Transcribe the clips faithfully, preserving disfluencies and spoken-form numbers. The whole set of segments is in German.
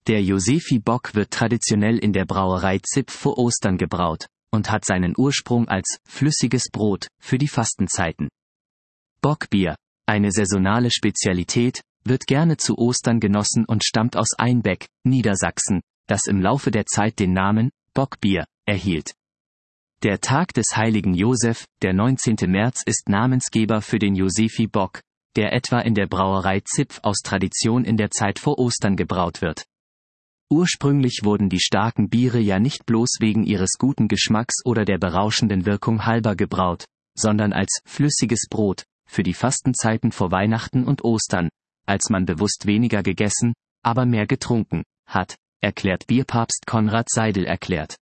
Der Josefi-Bock wird traditionell in der Brauerei Zipf vor Ostern gebraut und hat seinen Ursprung als flüssiges Brot für die Fastenzeiten. Bockbier, eine saisonale Spezialität, wird gerne zu Ostern genossen und stammt aus Einbeck, Niedersachsen, das im Laufe der Zeit den Namen Bockbier erhielt. Der Tag des heiligen Josef, der neunzehnte März, ist Namensgeber für den Josefi-Bock, der etwa in der Brauerei Zipf aus Tradition in der Zeit vor Ostern gebraut wird. Ursprünglich wurden die starken Biere ja nicht bloß wegen ihres guten Geschmacks oder der berauschenden Wirkung halber gebraut, sondern als flüssiges Brot für die Fastenzeiten vor Weihnachten und Ostern, als man bewusst weniger gegessen, aber mehr getrunken hat, erklärt Bierpapst Konrad Seidel erklärt.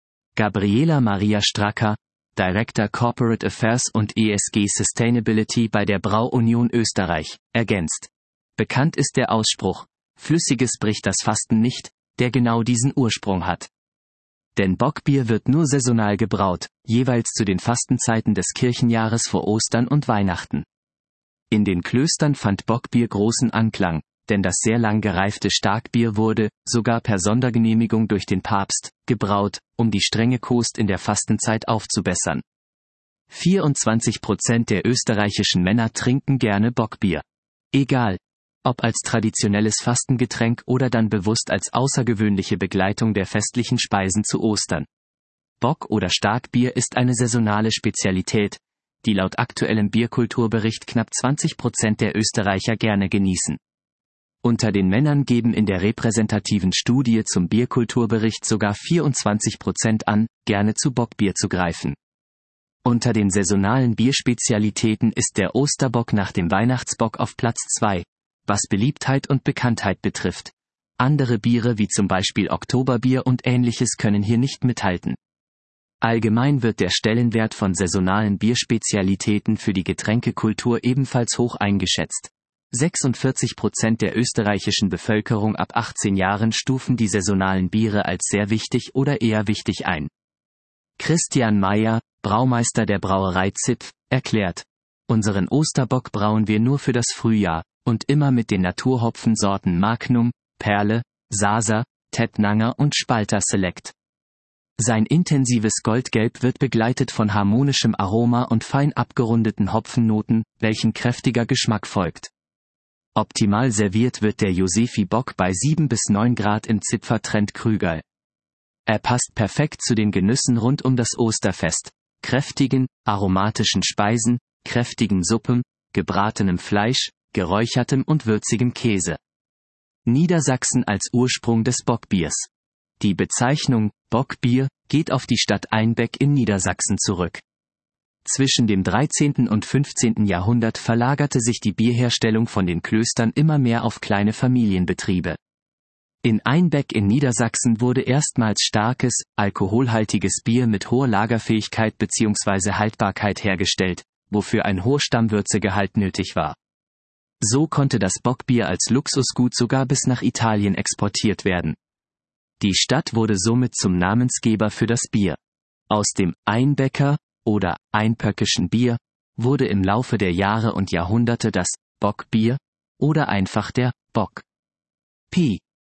Gabriela Maria Stracker, Director Corporate Affairs und E S G Sustainability bei der Brauunion Österreich, ergänzt. Bekannt ist der Ausspruch, Flüssiges bricht das Fasten nicht, der genau diesen Ursprung hat. Denn Bockbier wird nur saisonal gebraut, jeweils zu den Fastenzeiten des Kirchenjahres vor Ostern und Weihnachten. In den Klöstern fand Bockbier großen Anklang, denn das sehr lang gereifte Starkbier wurde, sogar per Sondergenehmigung durch den Papst, gebraut, um die strenge Kost in der Fastenzeit aufzubessern. vierundzwanzig Prozent der österreichischen Männer trinken gerne Bockbier. Egal, ob als traditionelles Fastengetränk oder dann bewusst als außergewöhnliche Begleitung der festlichen Speisen zu Ostern. Bock- oder Starkbier ist eine saisonale Spezialität, die laut aktuellem Bierkulturbericht knapp zwanzig Prozent der Österreicher gerne genießen. Unter den Männern geben in der repräsentativen Studie zum Bierkulturbericht sogar vierundzwanzig Prozent an, gerne zu Bockbier zu greifen. Unter den saisonalen Bierspezialitäten ist der Osterbock nach dem Weihnachtsbock auf Platz zwei, was Beliebtheit und Bekanntheit betrifft. Andere Biere wie zum Beispiel Oktoberbier und ähnliches können hier nicht mithalten. Allgemein wird der Stellenwert von saisonalen Bierspezialitäten für die Getränkekultur ebenfalls hoch eingeschätzt. sechsundvierzig Prozent der österreichischen Bevölkerung ab achtzehn Jahren stufen die saisonalen Biere als sehr wichtig oder eher wichtig ein. Christian Meyer, Braumeister der Brauerei Zipf, erklärt: Unseren Osterbock brauen wir nur für das Frühjahr und immer mit den Naturhopfensorten Magnum, Perle, Sasa, Tettnanger und Spalter Select. Sein intensives Goldgelb wird begleitet von harmonischem Aroma und fein abgerundeten Hopfennoten, welchen kräftiger Geschmack folgt. Optimal serviert wird der Josefi-Bock bei sieben bis neun Grad im Zipfer Trend Krügerl. Er passt perfekt zu den Genüssen rund um das Osterfest, kräftigen, aromatischen Speisen, kräftigen Suppen, gebratenem Fleisch, geräuchertem und würzigem Käse. Niedersachsen als Ursprung des Bockbiers. Die Bezeichnung Bockbier geht auf die Stadt Einbeck in Niedersachsen zurück. Zwischen dem dreizehnten und fünfzehnten Jahrhundert verlagerte sich die Bierherstellung von den Klöstern immer mehr auf kleine Familienbetriebe. In Einbeck in Niedersachsen wurde erstmals starkes, alkoholhaltiges Bier mit hoher Lagerfähigkeit bzw. Haltbarkeit hergestellt, wofür ein hoher Stammwürzegehalt nötig war. So konnte das Bockbier als Luxusgut sogar bis nach Italien exportiert werden. Die Stadt wurde somit zum Namensgeber für das Bier. Aus dem Einbecker oder einpöckischen Bier wurde im Laufe der Jahre und Jahrhunderte das Bockbier oder einfach der Bock. Pi.